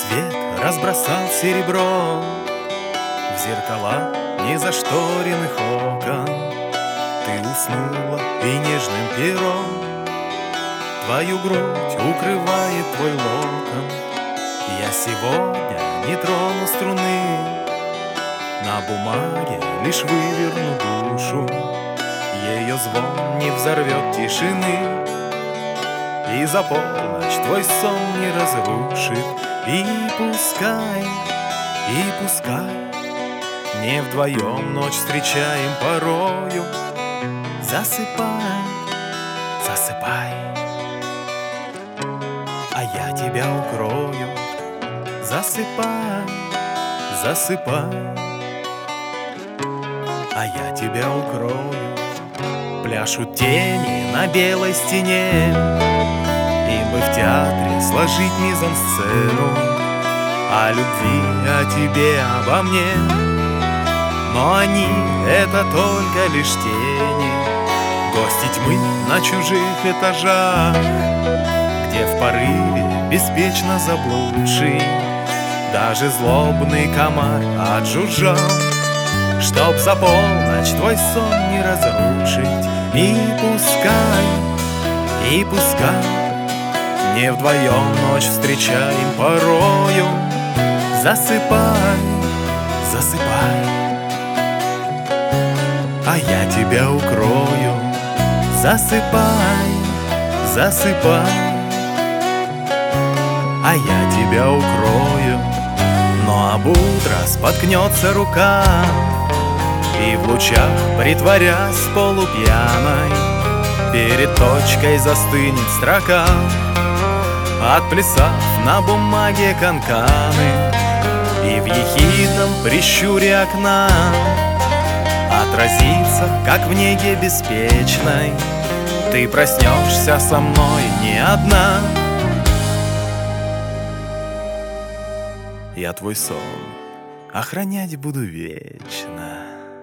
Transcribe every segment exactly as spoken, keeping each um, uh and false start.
Свет разбросал серебро в зеркала незашторенных окон. Ты уснула, и нежным пером твою грудь укрывает твой локон. Я сегодня не трону струны, на бумаге лишь выверну душу. Ее звон не взорвет тишины, и за полночь твой сон не разрушит. И пускай, и пускай не вдвоем ночь встречаем порою. Засыпай, засыпай, а я тебя укрою. Засыпай, засыпай, а я тебя укрою. Пляшут тени на белой стене, им бы в театре сложить мизансцену о любви, о тебе, обо мне. Но они — это только лишь тени, гости тьмы на чужих этажах, где в порыве беспечно заблудший даже злобный комар отжужжал. Чтоб за полночь твой сон не разрушить. И пускай, и пускай не вдвоем ночь встречаем порою. Засыпай, засыпай, а я тебя укрою. Засыпай, засыпай, а я тебя укрою. Но об утро споткнется рука, и в лучах, притворясь полупьяной, перед точкой застынет строка, отплясав на бумаге канканы. И в ехидном прищуре окна отразится, как в неге беспечной, ты проснешься со мной не одна. Я твой сон охранять буду вечно.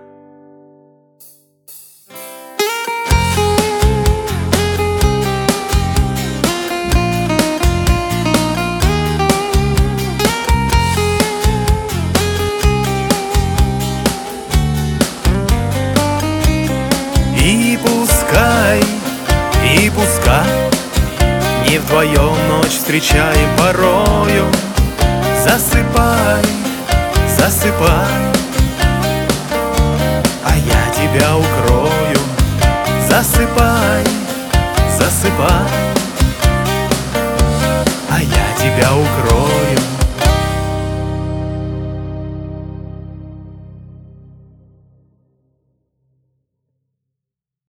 И пускай, и пускай не вдвоем ночь встречаем порою. Засыпай, засыпай, а я тебя укрою. Засыпай, засыпай, а я тебя укрою.